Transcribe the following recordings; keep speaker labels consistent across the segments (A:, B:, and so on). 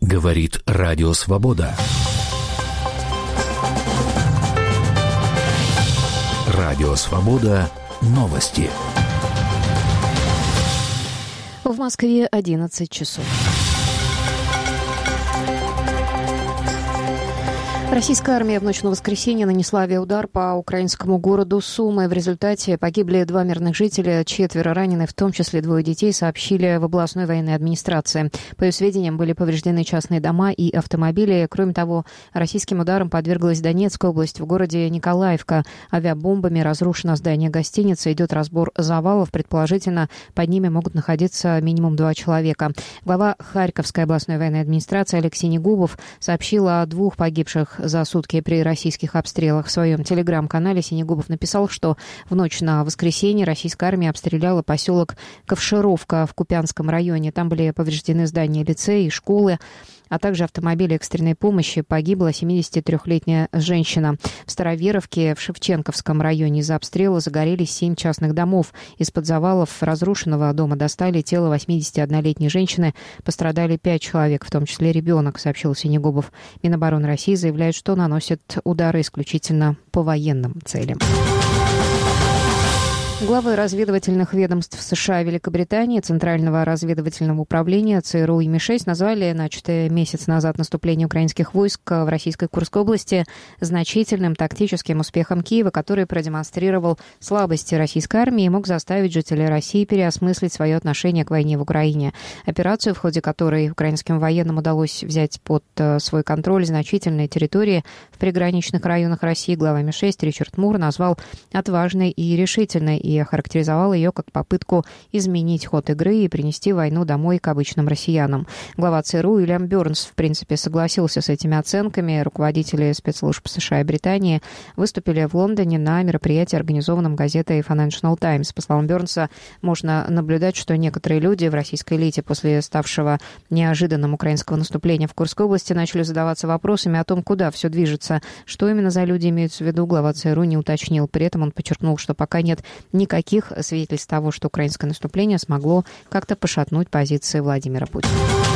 A: Говорит Радио Свобода. Радио Свобода. Новости.
B: В Москве 11 часов. Российская армия в ночь на воскресенье нанесла авиаудар по украинскому городу Сумы. В результате погибли 2 мирных жителя, 4 ранены, в том числе 2 детей, сообщили в областной военной администрации. По ее сведениям, были повреждены частные дома и автомобили. Кроме того, российским ударом подверглась Донецкая область. В городе Николаевка авиабомбами разрушено здание гостиницы. Идет разбор завалов. Предположительно, под ними могут находиться минимум 2 человека. Глава Харьковской областной военной администрации Алексей Негубов сообщил о 2 погибших за сутки при российских обстрелах. В своем телеграм-канале Синегубов написал, что в ночь на воскресенье российская армия обстреляла поселок Ковшеровка в Купянском районе. Там были повреждены здания лицея и школы, а также автомобили экстренной помощи. Погибла 73-летняя женщина. В Староверовке в Шевченковском районе из-за обстрела загорелись 7 частных домов. Из-под завалов разрушенного дома достали тело 81-летней женщины. Пострадали 5 человек, в том числе ребенок, сообщил Синегубов. Минобороны России заявляет, что наносит удары исключительно по военным целям. Главы разведывательных ведомств США и Великобритании, Центрального разведывательного управления ЦРУ и МИ-6 назвали начатое месяц назад наступление украинских войск в российской Курской области значительным тактическим успехом Киева, который продемонстрировал слабости российской армии и мог заставить жителей России переосмыслить свое отношение к войне в Украине. Операцию, в ходе которой украинским военным удалось взять под свой контроль значительные территории в приграничных районах России, глава МИ-6 Ричард Мур назвал отважной и решительной и охарактеризовал ее как попытку изменить ход игры и принести войну домой к обычным россиянам. Глава ЦРУ Уильям Бёрнс, в принципе, согласился с этими оценками. Руководители спецслужб США и Британии выступили в Лондоне на мероприятии, организованном газетой Financial Times. По словам Бёрнса, можно наблюдать, что некоторые люди в российской элите после ставшего неожиданным украинского наступления в Курской области начали задаваться вопросами о том, куда все движется. Что именно за люди имеются в виду, глава ЦРУ не уточнил. При этом он подчеркнул, что пока нет никаких свидетельств того, что украинское наступление смогло как-то пошатнуть позиции Владимира Путина.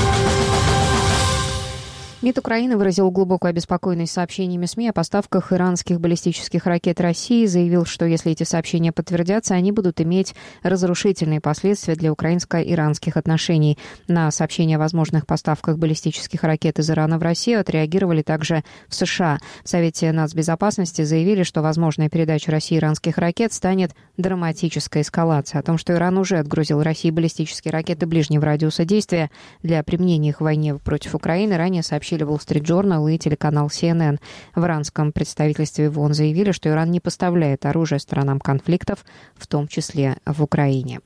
B: МИД Украины выразил глубокую обеспокоенность сообщениями СМИ о поставках иранских баллистических ракет России и заявил, что если эти сообщения подтвердятся, они будут иметь разрушительные последствия для украинско-иранских отношений. На сообщения о возможных поставках баллистических ракет из Ирана в Россию отреагировали также в США. В Совете нацбезопасности заявили, что возможная передача России иранских ракет станет драматической эскалацией. О том, что Иран уже отгрузил России баллистические ракеты ближнего радиуса действия для применения их в войне против Украины, ранее сообщили Wall Street Journal и телеканал CNN. В иранском представительстве в ООН заявили, что Иран не поставляет оружие сторонам конфликтов, в том числе в Украине.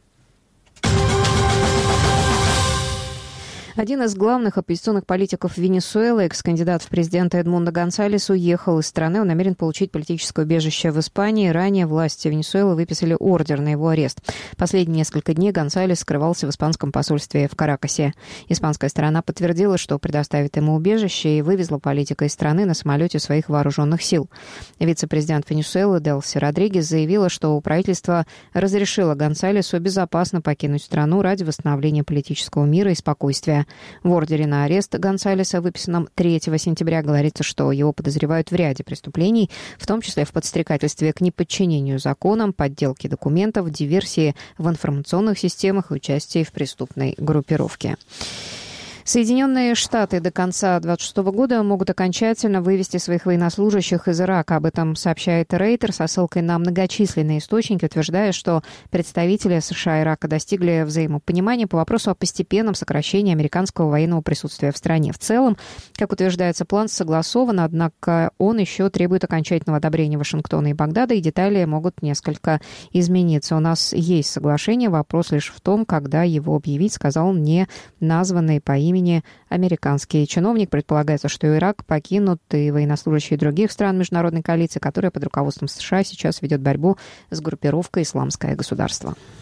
B: Один из главных оппозиционных политиков Венесуэлы, экс-кандидат в президенты Эдмундо Гонсалес, уехал из страны. Он намерен получить политическое убежище в Испании. Ранее власти Венесуэлы выписали ордер на его арест. Последние несколько дней Гонсалес скрывался в испанском посольстве в Каракасе. Испанская сторона подтвердила, что предоставит ему убежище, и вывезла политика из страны на самолете своих вооруженных сил. Вице-президент Венесуэлы Делси Родригес заявила, что правительство разрешило Гонсалесу безопасно покинуть страну ради восстановления политического мира и спокойствия. В ордере на арест Гонсалеса, выписанном 3 сентября, говорится, что его подозревают в ряде преступлений, в том числе в подстрекательстве к неподчинению законам, подделке документов, диверсии в информационных системах и участии в преступной группировке. Соединенные Штаты до конца 2026 года могут окончательно вывести своих военнослужащих из Ирака. Об этом сообщает Рейтер со ссылкой на многочисленные источники, утверждая, что представители США и Ирака достигли взаимопонимания по вопросу о постепенном сокращении американского военного присутствия в стране. В целом, как утверждается, план согласован, однако он еще требует окончательного одобрения Вашингтона и Багдада, и детали могут несколько измениться. У нас есть соглашение, вопрос лишь в том, когда его объявить, сказал не названный по имени американский чиновник. Предполагается, что Ирак покинут и военнослужащие других стран международной коалиции, которая под руководством США сейчас ведет борьбу с группировкой «Исламское государство».